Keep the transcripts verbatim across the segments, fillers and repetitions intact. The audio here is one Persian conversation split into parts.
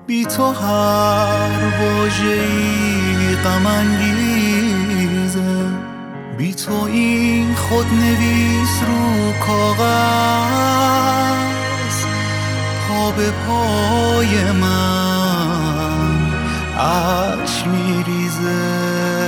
بی تو هر واژه‌ای غم انگیزه، بی تو این خود نویس رو کاغذ پا به پای من اشک میریزه.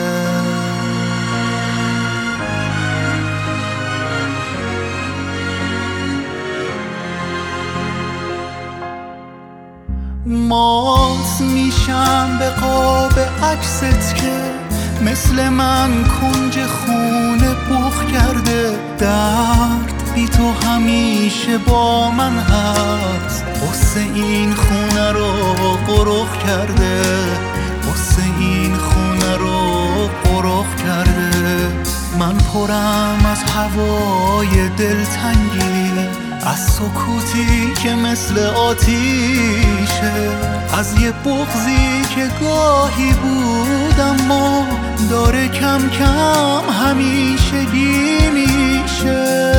مات میشم به قاب عکست که مثل من کنج خونه بخ کرده. درد بی تو همیشه با من هست، غصه این خونه رو قرخ کرده، غصه این خونه رو قرخ کرده. من پرم از هوای دلتنگی، از سکوتی که مثل آتیشه، از یه بغضی که گاهی بود اما داره کم کم همیشگی میشه.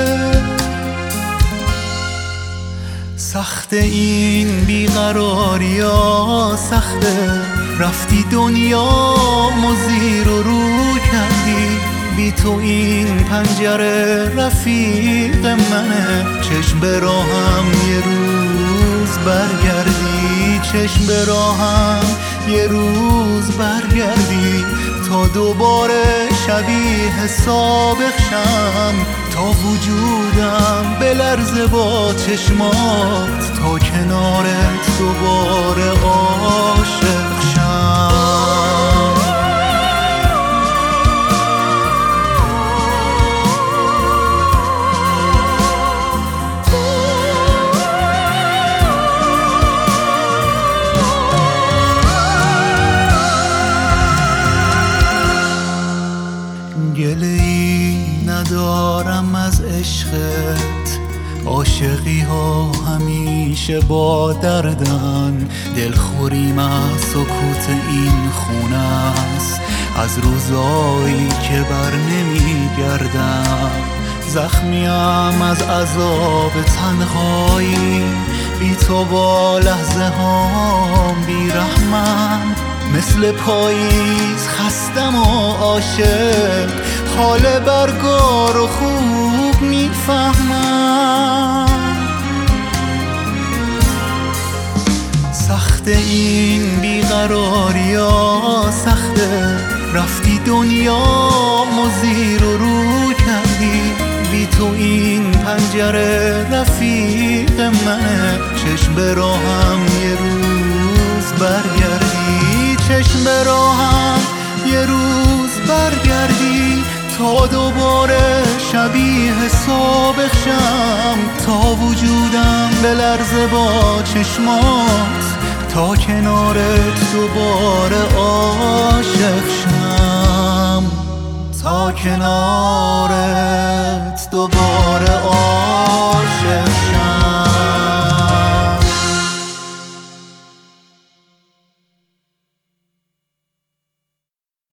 سخت این بیقراری ها سخته، رفتی دنیا مزیر رو رو کردی. بی تو این پنجره رفیق منه، چشم به راهم یه روز برگردی، چشم به راهم یه روز برگردی تا دوباره شبیه سابق شم، تا وجودم بلرزه با چشمات، تا کنارت دوباره عاشق شم. گله‌ای ندارم از عشقت، عاشقی ها همیشه با دردن. دلخوریم از سکوت این خونه است، از روزایی که بر نمی گردم. زخمیم از عذاب تنهایی، بی تو با لحظه هام بی رحمم. مثل پاییز خستم و عاشق، حال برگار و خوب میفهمم. سخت این بیقراری ها سخته، رفتی دنیا مزیر رو رو کردی. بی تو این پنجره رفیق منه، چشم به راهم یه روز برگردی، چشم به راهم یه روز برگردی تا دوباره شبیه سابق شم، تا وجودم بلرزه با چشمات، تا کنارت دوباره عاشق شم، تا کنارت دوباره عاشق